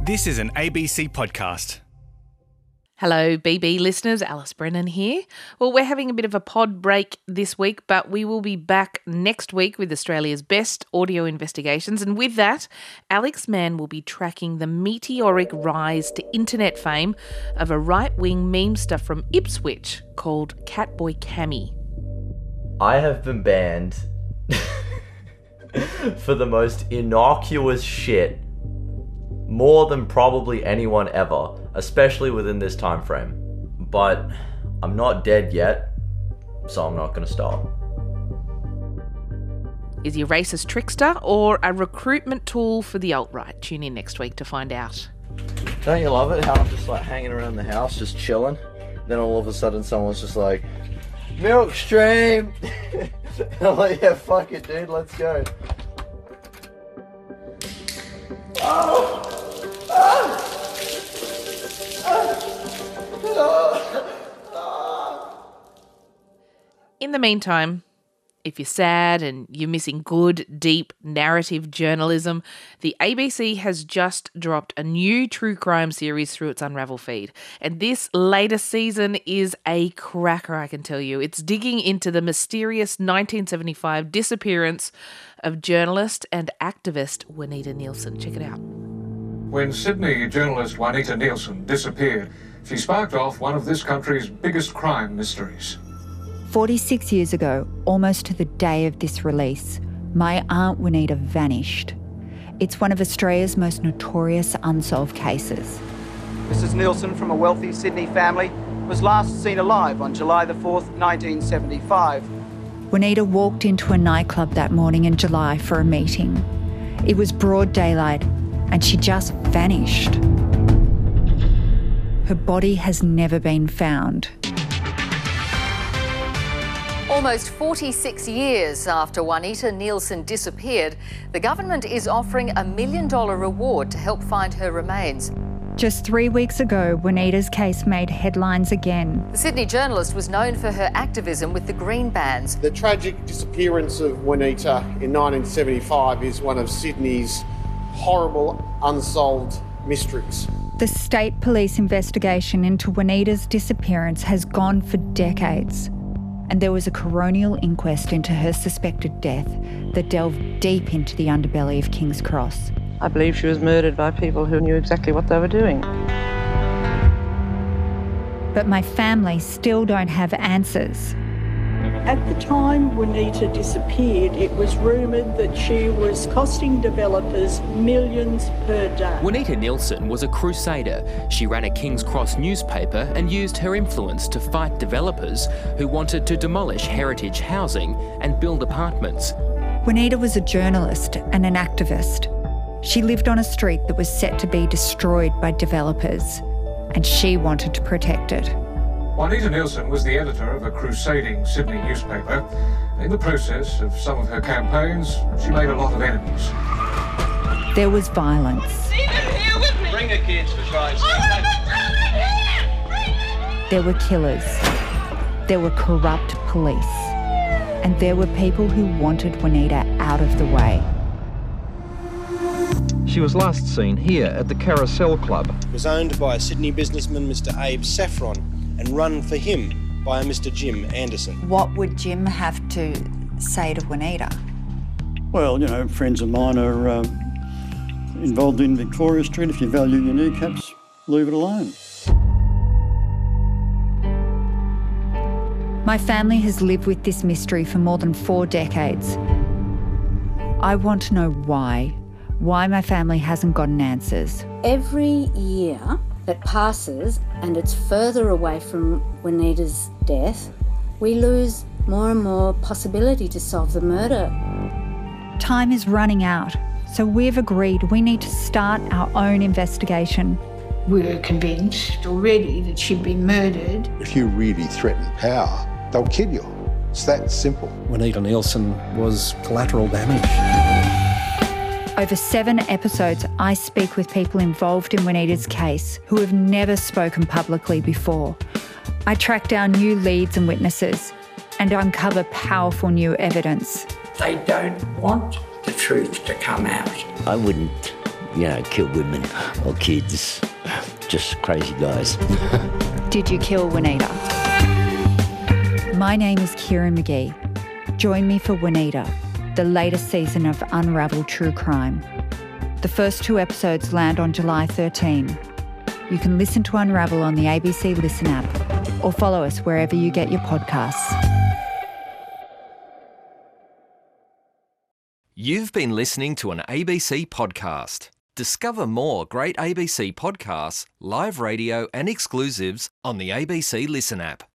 This is an ABC podcast. Hello, BB listeners. Alice Brennan here. Well, we're having a bit of a pod break this week, but we will be back next week with Australia's best audio investigations. And with that, Alex Mann will be tracking the meteoric rise to internet fame of a right-wing memester from Ipswich called Catboy Cammy. I have been banned for the most innocuous shit more than probably anyone ever, especially within this time frame. But I'm not dead yet, so I'm not going to stop. Is he a racist trickster or a recruitment tool for the alt-right? Tune in next week to find out. Don't you love it how I'm just like hanging around the house, just chilling? Then all of a sudden someone's just like, milk stream! And I'm like, yeah, fuck it, dude, let's go. Oh! In the meantime, if you're sad and you're missing good, deep narrative journalism, the ABC has just dropped a new true crime series through its Unravel feed. And this latest season is a cracker, I can tell you. It's digging into the mysterious 1975 disappearance of journalist and activist Juanita Nielsen. Check it out. When Sydney journalist Juanita Nielsen disappeared, she sparked off one of this country's biggest crime mysteries. 46 years ago, almost to the day of this release, my Aunt Juanita vanished. It's one of Australia's most notorious unsolved cases. Mrs. Nielsen, from a wealthy Sydney family, was last seen alive on July the 4th, 1975. Juanita walked into a nightclub that morning in July for a meeting. It was broad daylight and she just vanished. Her body has never been found. Almost 46 years after Juanita Nielsen disappeared, the government is offering $1 million reward to help find her remains. Just 3 weeks ago, Juanita's case made headlines again. The Sydney journalist was known for her activism with the Green Bands. The tragic disappearance of Juanita in 1975 is one of Sydney's horrible unsolved mysteries. The state police investigation into Juanita's disappearance has gone for decades. And there was a coronial inquest into her suspected death that delved deep into the underbelly of King's Cross. I believe she was murdered by people who knew exactly what they were doing. But my family still don't have answers. At the time Juanita disappeared, it was rumoured that she was costing developers millions per day. Juanita Nielsen was a crusader. She ran a King's Cross newspaper and used her influence to fight developers who wanted to demolish heritage housing and build apartments. Juanita was a journalist and an activist. She lived on a street that was set to be destroyed by developers, and she wanted to protect it. Juanita Nielsen was the editor of a crusading Sydney newspaper. In the process of some of her campaigns, she made a lot of enemies. There was violence. Bring the kids for Christ's sake. There were killers. There were corrupt police. And there were people who wanted Juanita out of the way. She was last seen here at the Carousel Club. It was owned by a Sydney businessman, Mr. Abe Saffron, and run for him by a Mr. Jim Anderson. What would Jim have to say to Juanita? Well, friends of mine are involved in Victoria Street. If you value your kneecaps, leave it alone. My family has lived with this mystery for more than 4 decades. I want to know why my family hasn't gotten answers. Every year that passes and it's further away from Juanita's death, we lose more and more possibility to solve the murder. Time is running out, so we've agreed we need to start our own investigation. We're convinced already that she'd been murdered. If you really threaten power, they'll kill you. It's that simple. Juanita Nielsen was collateral damage. Over 7 episodes, I speak with people involved in Juanita's case who have never spoken publicly before. I track down new leads and witnesses and uncover powerful new evidence. They don't want the truth to come out. I wouldn't kill women or kids. Just crazy guys. Did you kill Juanita? My name is Kieran McGee. Join me for Juanita, the latest season of Unravel True Crime. The first 2 episodes land on July 13. You can listen to Unravel on the ABC Listen app or follow us wherever you get your podcasts. You've been listening to an ABC podcast. Discover more great ABC podcasts, live radio and exclusives on the ABC Listen app.